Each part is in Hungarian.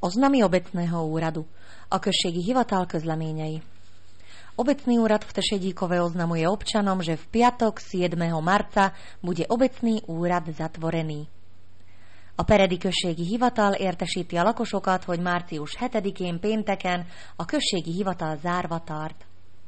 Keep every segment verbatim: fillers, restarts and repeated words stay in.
Oznamy obecného úradu. A községi hivatal közleményei. Obecný úrad v Tešedíkove oznamuje občanom, že v piatok siedmeho marca bude obecný úrad zatvorený. A Peredi községi hivatal értesíti a lakosokat, hogy március hetedikén pénteken a községi hivatal zárva tart.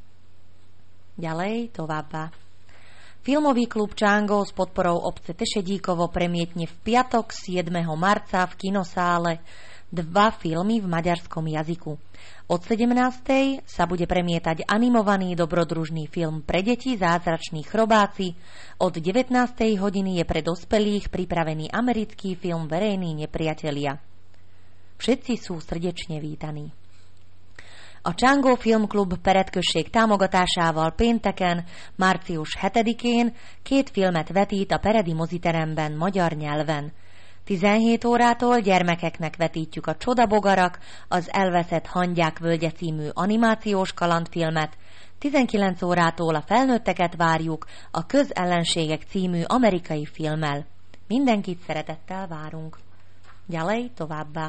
Ďalej, továbbá. Filmový klub Čango s podporou obce Tešedíkovo premietne v piatok siedmeho marca v kinosále dva filmy v maďarskom jazyku. Od sedemnástej sa bude premietať animovaný dobrodružný film pre deti Zázrační chrobáci. Od devätnástej hodiny je pre dospelých pripravený americký film Verejní nepriatelia. Všetci sú srdečne vítaní. A Csangó Filmklub Peredközség támogatásával pénteken, március hetedikén két filmet vetít a peredi moziteremben magyar nyelven. tizenhét órától gyermekeknek vetítjük a Csodabogarak, az Elveszett hangyák völgye című animációs kalandfilmet, tizenkilenc órától a felnőtteket várjuk a Közellenségek című amerikai filmmel. Mindenkit szeretettel várunk. Ďalej, továbbá.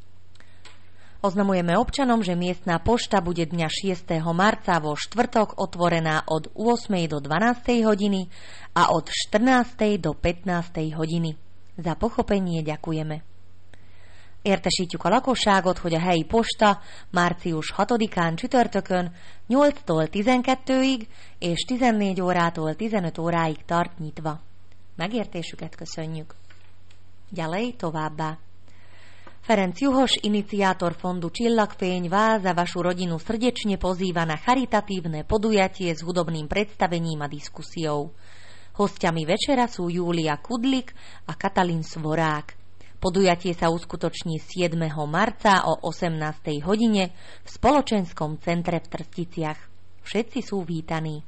Oznamujeme občanom, že miestna pošta bude dňa šiesteho marca vo štvrtok otvorená od ôsmej do dvanástej hodiny a od štrnástej do pätnástej hodiny. Za pochopenie ďakujeme. Értesítjük a lakosságot, hogy a helyi posta március hatodikán csütörtökön nyolctól tizenkettőig és tizennégy órától tizenöt óráig tart nyitva. Megértésüket köszönjük. Ďalej, továbbá. Ferenc Juhoš, iniciátor fondu Čillagféň, vás a vašu rodinu srdečne pozýva na charitatívne podujatie s hudobným predstavením a diskusiou. Hostiami večera sú Júlia Kudlik a Katalín Svorák. Podujatie sa uskutoční siedmeho marca o osemnástej hodine v Spoločenskom centre v Trsticiach. Všetci sú vítaní.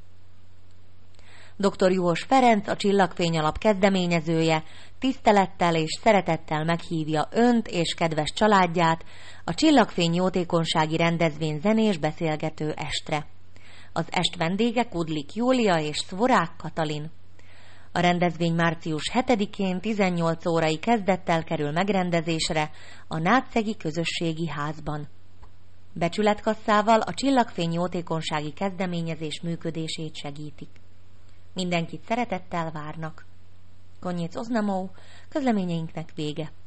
doktor Juhos Ferenc, a Csillagfény alap kezdeményezője, tisztelettel és szeretettel meghívja önt és kedves családját a Csillagfény jótékonysági rendezvény zenés beszélgető estre. Az est vendége Kudlik Júlia és Svorák Katalin. A rendezvény március hetedikén tizennyolc órai kezdettel kerül megrendezésre a Nátszegi Közösségi Házban. Becsületkasszával a Csillagfény jótékonysági kezdeményezés működését segítik. Mindenkit szeretettel várnak. Koniec oznamov, közleményeinknek vége.